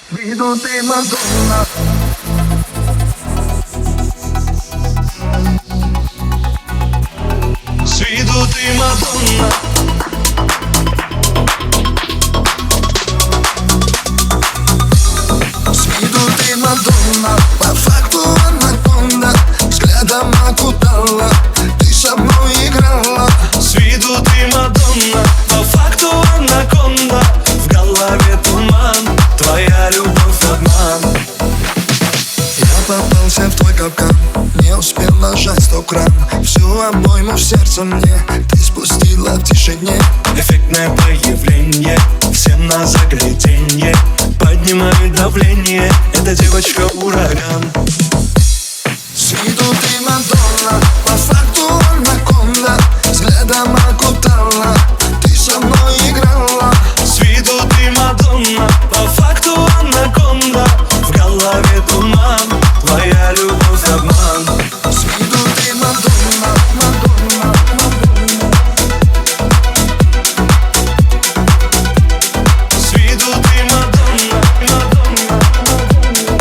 С виду ты Мадонна. С виду ты Мадонна. С виду ты Мадонна, по факту анаконда. Взглядом окутала, ты со мной играла. С виду ты Мадонна, по факту анаконда. В голове туман, твоя любовь обман. Я попался в твой капкан, не успел нажать стоп-кран. Всю обойму в сердце мне ты спустила в тишине. Эффектное появление, всем на загляденье. Поднимает давление, эта девочка ураган. С виду ты Мадонна, по факту анаконда. Взглядом окутала, ты со мной играла. С виду ты Мадонна, по факту анаконда. В голове туман, твоя любовь обман. С виду ты Мадонна, Мадонна, Мадонна. С виду ты Мадонна, Мадонна, Мадонна.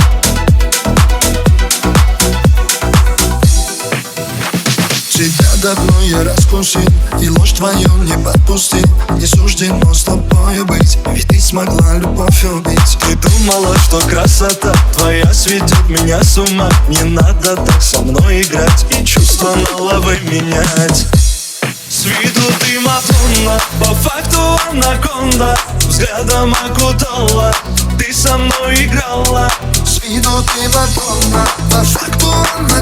Тебя давно я раскусил, и ложь твою не подпустил. Не суждено с тобою быть, ведь ты смогла любовь убить. Ты думала, что красота твоя сведет меня с ума. Не надо так со мной играть и чувства на лавы менять. С виду ты Мадонна, по факту анаконда. Взглядом окутала, ты со мной играла. С виду ты Мадонна, по факту анаконда.